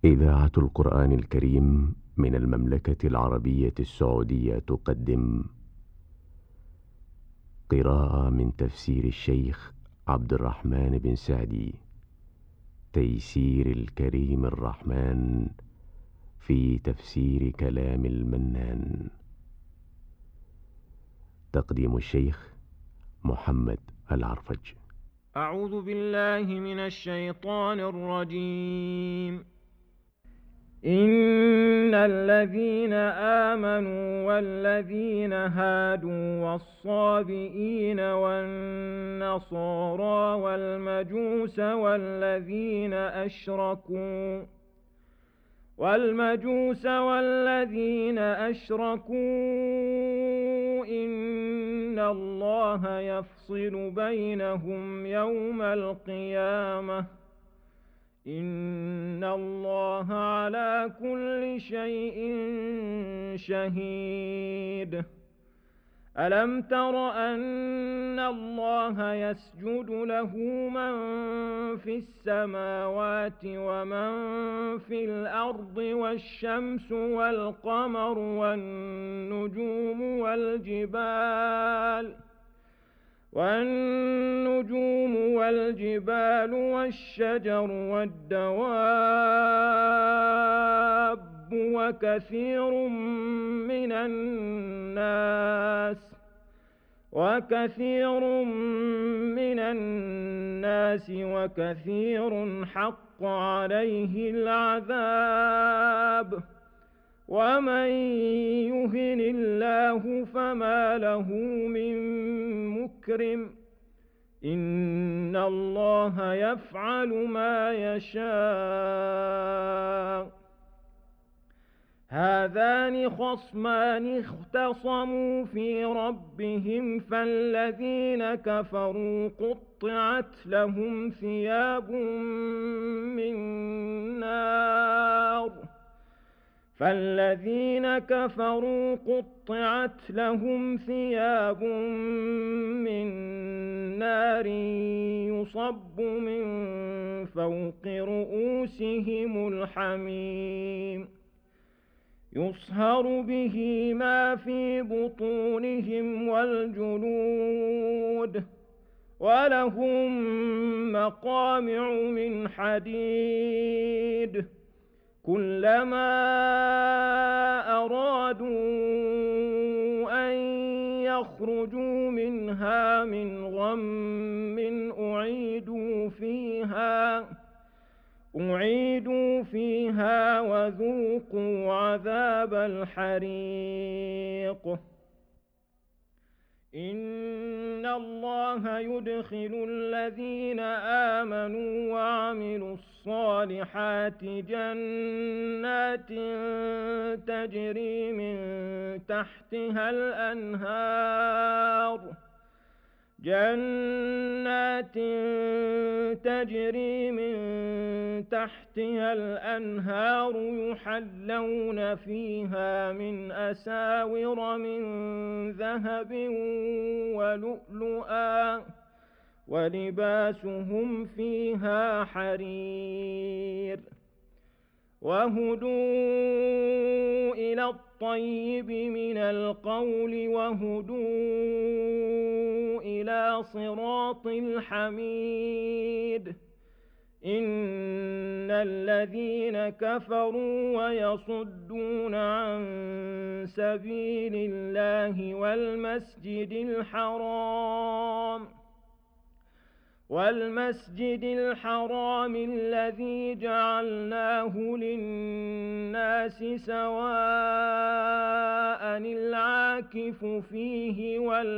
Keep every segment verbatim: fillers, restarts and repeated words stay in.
إذاعة القرآن الكريم من المملكة العربية السعودية تقدم قراءة من تفسير الشيخ عبد الرحمن بن سعدي، تيسير الكريم الرحمن في تفسير كلام المنان. تقديم الشيخ محمد العرفج. أعوذ بالله من الشيطان الرجيم. إن الذين آمنوا والذين هادوا والصابئين والنصارى والمجوس والذين أشركوا والمجوس والذين أشركوا إن الله يفصل بينهم يوم القيامة إن الله على كل شيء شهيد. ألم تر أن الله يسجد له من في السماوات ومن في الأرض والشمس والقمر والنجوم والجبال والنجوم والجبال والشجر والدواب وكثير من الناس وكثير من الناس وكثير حق عليه العذاب ومن يهن الله فما له من مكرم إن الله يفعل ما يشاء. هذان خصمان اختصموا في ربهم فالذين كفروا قطعت لهم ثياب من نار فالذين كفروا قطعت لهم ثياب من نار يصب من فوق رؤوسهم الحميم يصهر به ما في بطونهم والجلود ولهم مقامع من حديد كلما أرادوا أن يخرجوا منها من غم أعيدوا فيها أعيدوا فيها وذوقوا عذاب الحريق. إن الله يدخل الذين آمنوا وعملوا الصالحات جنات تجري من تحتها الأنهار جنات تجري من تحتها الأنهار يحلون فيها من أساور من ذهب ولؤلؤا ولباسهم فيها حرير وهدوا إلى الطيب من القول وهدوا إلى صراط الحميد. إن الذين كفروا ويصدون عن سبيل الله والمسجد الحرام والمسجد الحرام الذي جعلناه للناس سواء العاكف فيه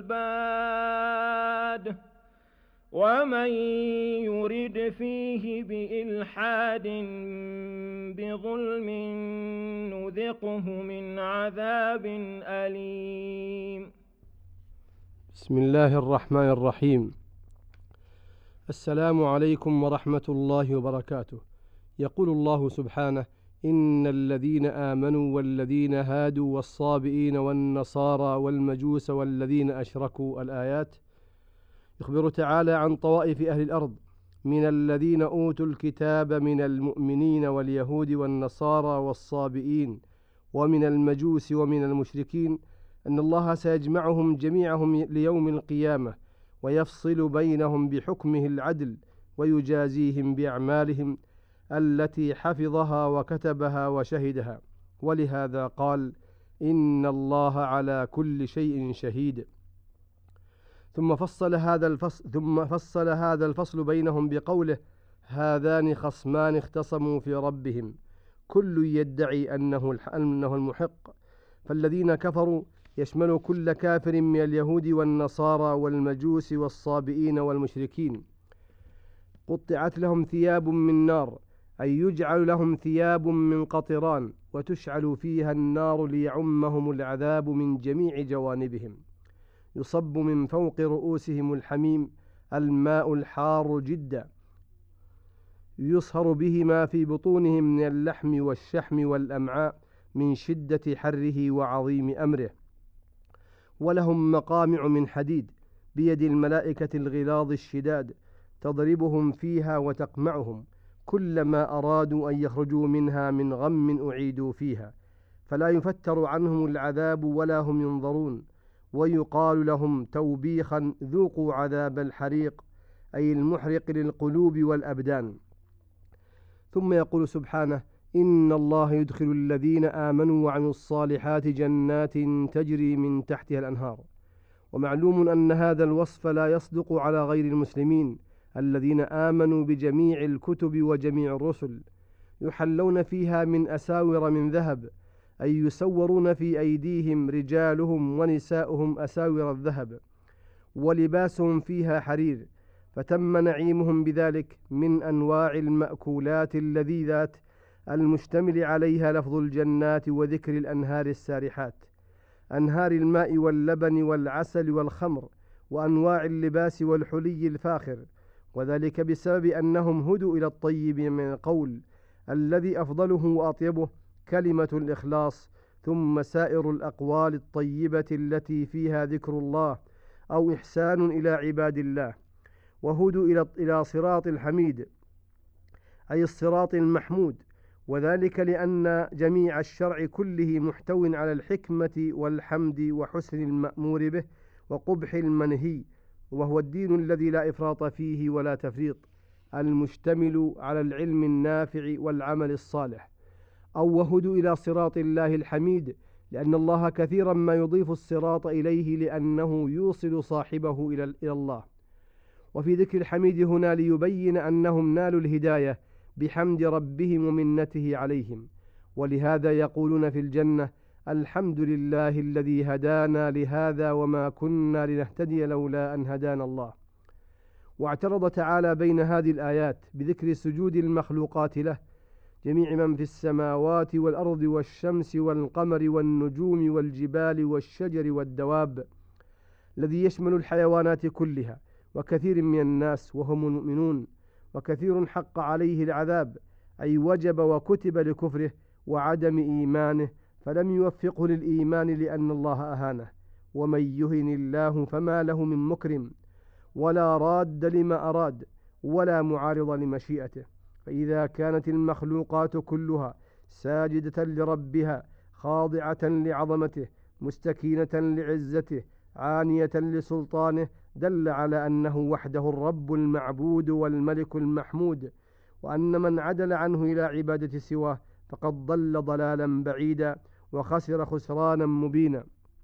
والباد ومن يرد فيه بإلحاد بظلم نذقه من عذاب أليم. بسم الله الرحمن الرحيم. السلام عليكم ورحمة الله وبركاته. يقول الله سبحانه: إن الذين آمنوا والذين هادوا والصابئين والنصارى والمجوس والذين أشركوا. الآيات. يخبر تعالى عن طوائف أهل الأرض من الذين أوتوا الكتاب من المؤمنين واليهود والنصارى والصابئين ومن المجوس ومن المشركين أن الله سيجمعهم جميعهم ليوم القيامة ويفصل بينهم بحكمه العدل ويجازيهم بأعمالهم التي حفظها وكتبها وشهدها، ولهذا قال: إن الله على كل شيء شهيد. ثم فصل هذا الفصل ثم فصل هذا الفصل بينهم بقوله: هذان خصمان اختصموا في ربهم كل يدعي أنه أنه المحق. فالذين كفروا يشمل كل كافر من اليهود والنصارى والمجوس والصابئين والمشركين. قطعت لهم ثياب من نار، أي يجعل لهم ثياب من قطران وتشعل فيها النار ليعمهم العذاب من جميع جوانبهم. يصب من فوق رؤوسهم الحميم، الماء الحار جدا، يصهر به ما في بطونهم من اللحم والشحم والأمعاء من شدة حره وعظيم أمره. ولهم مقامع من حديد بيد الملائكة الغلاظ الشداد تضربهم فيها وتقمعهم كلما أرادوا أن يخرجوا منها من غم أعيدوا فيها، فلا يفتر عنهم العذاب ولا هم ينظرون. ويقال لهم توبيخا: ذوقوا عذاب الحريق، أي المحرق للقلوب والأبدان. ثم يقول سبحانه: إن الله يدخل الذين آمنوا وعملوا الصالحات جنات تجري من تحتها الأنهار. ومعلوم أن هذا الوصف لا يصدق على غير المسلمين الذين آمنوا بجميع الكتب وجميع الرسل. يحلون فيها من أساور من ذهب، أي يسورون في أيديهم رجالهم ونساؤهم أساور الذهب، ولباسهم فيها حرير، فتم نعيمهم بذلك من أنواع المأكولات اللذيذات المشتمل عليها لفظ الجنات وذكر الأنهار السارحات، أنهار الماء واللبن والعسل والخمر، وأنواع اللباس والحلي الفاخر، وذلك بسبب أنهم هدوا إلى الطيب من القول الذي أفضله وأطيبه كلمة الإخلاص، ثم سائر الأقوال الطيبة التي فيها ذكر الله أو إحسان إلى عباد الله. وهدوا إلى إلى صراط الحميد، أي الصراط المحمود، وذلك لأن جميع الشرع كله محتو على الحكمة والحمد وحسن المأمور به وقبح المنهي، وهو الدين الذي لا إفراط فيه ولا تفريط، المشتمل على العلم النافع والعمل الصالح. أو وهدوا إلى صراط الله الحميد، لأن الله كثيرا ما يضيف الصراط إليه لأنه يوصل صاحبه إلى الله. وفي ذكر الحميد هنا ليبين أنهم نالوا الهداية بحمد ربهم ومنته عليهم، ولهذا يقولون في الجنة: الحمد لله الذي هدانا لهذا وما كنا لنهتدي لولا أن هدانا الله. واعترض تعالى بين هذه الآيات بذكر سجود المخلوقات له، جميع من في السماوات والأرض والشمس والقمر والنجوم والجبال والشجر والدواب، الذي يشمل الحيوانات كلها وكثير من الناس وهم المؤمنون، وكثير حق عليه العذاب، أي وجب وكتب لكفره وعدم إيمانه فلم يوفقه للإيمان لأن الله أهانه. ومن يهن الله فما له من مكرم، ولا راد لما أراد ولا معارض لمشيئته. فإذا كانت المخلوقات كلها ساجدة لربها خاضعة لعظمته مستكينة لعزته عانية لسلطانه، دل على أنه وحده الرب المعبود والملك المحمود، وأن من عدل عنه إلى عبادة سواه فقد ضل ضلالا بعيدا وخسر خسرانا مبينا.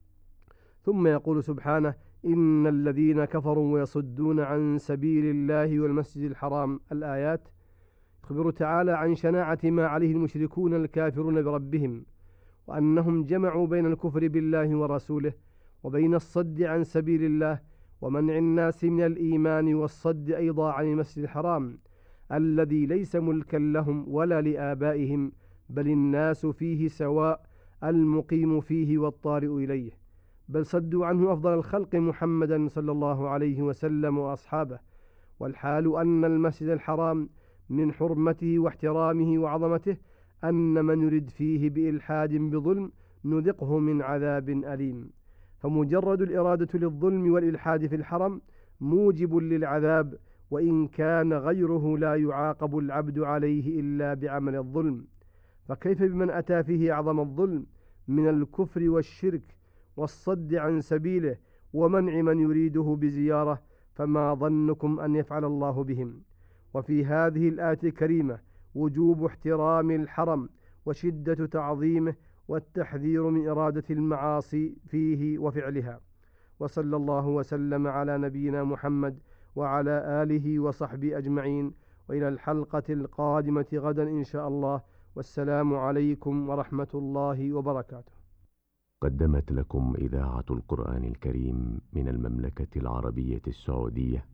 ثم يقول سبحانه: إن الذين كفروا ويصدون عن سبيل الله والمسجد الحرام. الآيات يخبر تعالى عن شناعة ما عليه المشركون الكافرون بربهم، وأنهم جمعوا بين الكفر بالله ورسوله وبين الصد عن سبيل الله ومنع الناس من الإيمان والصد أيضا عن المسجد الحرام الذي ليس ملكا لهم ولا لآبائهم، بل الناس فيه سواء، المقيم فيه والطارئ إليه، بل صدوا عنه أفضل الخلق محمدا صلى الله عليه وسلم وأصحابه. والحال أن المسجد الحرام من حرمته واحترامه وعظمته أن من يرد فيه بإلحاد بظلم نذقه من عذاب أليم. فمجرد الإرادة للظلم والإلحاد في الحرم موجب للعذاب، وإن كان غيره لا يعاقب العبد عليه إلا بعمل الظلم، فكيف بمن أتى فيه أعظم الظلم من الكفر والشرك والصد عن سبيله ومنع من يريده بزيارة؟ فما ظنكم أن يفعل الله بهم؟ وفي هذه الآية الكريمة وجوب احترام الحرم وشدة تعظيمه والتحذير من إرادة المعاصي فيه وفعلها. وصلى الله وسلم على نبينا محمد وعلى آله وصحبه أجمعين، وإلى الحلقة القادمة غدا إن شاء الله، والسلام عليكم ورحمة الله وبركاته. قدمت لكم إذاعة القرآن الكريم من المملكة العربية السعودية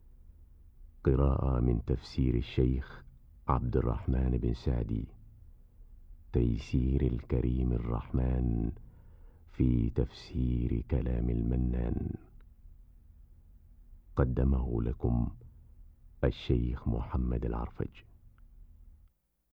قراءة من تفسير الشيخ عبد الرحمن بن سعدي، تيسير الكريم الرحمن في تفسير كلام المنان. قدمه لكم الشيخ محمد العرفج.